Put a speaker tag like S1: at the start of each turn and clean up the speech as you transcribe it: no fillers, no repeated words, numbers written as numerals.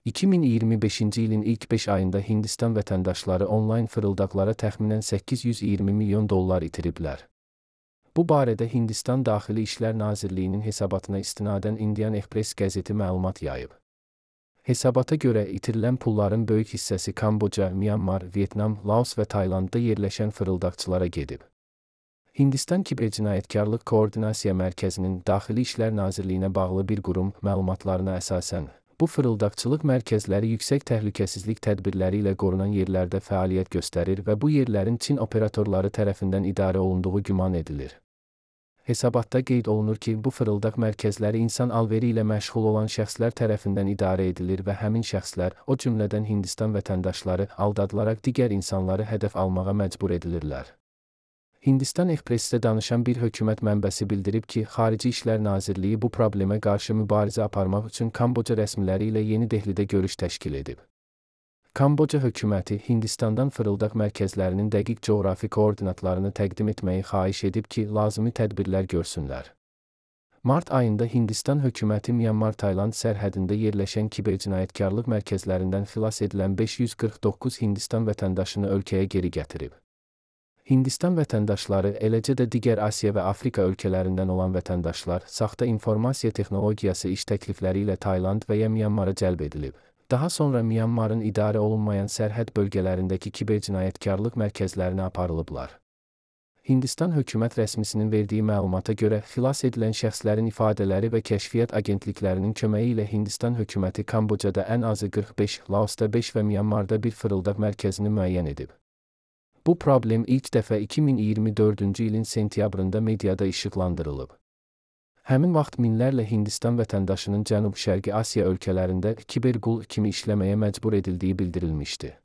S1: 2025-ci ilin ilk 5 ayında Hindistan vətəndaşları onlayn fırıldaqlara təxminən $820 milyon itiriblər. Bu barədə Hindistan Daxili İşlər Nazirliyinin hesabatına istinadən Indian Express qəzeti məlumat yayıb. Hesabata görə itirilən pulların böyük hissəsi Kamboca, Myanmar, Vyetnam, Laos və Taylandda yerləşən fırıldaqçılara gedib. Hindistan Kibercinayətkarlıq Koordinasiya Mərkəzinin Daxili İşlər Nazirliyinə bağlı bir qurum məlumatlarına əsasən, bu fırıldaqçılıq mərkəzləri yüksək təhlükəsizlik tədbirləri ilə qorunan yerlərdə fəaliyyət göstərir və bu yerlərin Çin operatorları tərəfindən idarə olunduğu güman edilir. Hesabatda qeyd olunur ki, bu fırıldaq mərkəzləri insan alveri ilə məşğul olan şəxslər tərəfindən idarə edilir və həmin şəxslər, o cümlədən Hindistan vətəndaşları, aldadılaraq digər insanları hədəf almağa məcbur edilirlər. Hindistan Expressdə danışan bir hökumət mənbəsi bildirib ki, Xarici İşlər Nazirliyi bu problemə qarşı mübarizə aparmaq üçün Kamboca rəsmiləri ilə Yeni Dehlidə görüş təşkil edib. Kamboca hökuməti Hindistandan fırıldaq mərkəzlərinin dəqiq coğrafi koordinatlarını təqdim etməyi xahiş edib ki, lazımi tədbirlər görsünlər. Mart ayında Hindistan hökuməti Myanmar-Tayland sərhədində yerləşən kibercinayətkarlıq mərkəzlərindən xilas edilən 549 Hindistan vətəndaşını ölkəyə geri gətirib. Hindistan vətəndaşları, eləcə də digər Asiya və Afrika ölkələrindən olan vətəndaşlar, saxta informasiya texnologiyası iş təklifləri ilə Tayland və ya Myanmara cəlb edilib. Daha sonra Myanmarın idarə olunmayan sərhəd bölgələrindəki kibercinayətkarlıq mərkəzlərinə aparılıblar. Hindistan hökumət rəsmisinin verdiyi məlumata görə, xilas edilən şəxslərin ifadələri və kəşfiyyat agentliklərinin köməyi ilə Hindistan hökuməti Kambocada ən azı 45, Laosda 5 və Myanmarda bir fırıldaq mərkəzini müəyyən edib. Bu problem ilk dəfə 2024-cü ilin sentyabrında mediada işıqlandırılıb. Həmin vaxt minlərlə Hindistan vətəndaşının Cənub-Şərqi Asiya ölkələrində kiberqul kimi işləməyə məcbur edildiyi bildirilmişdi.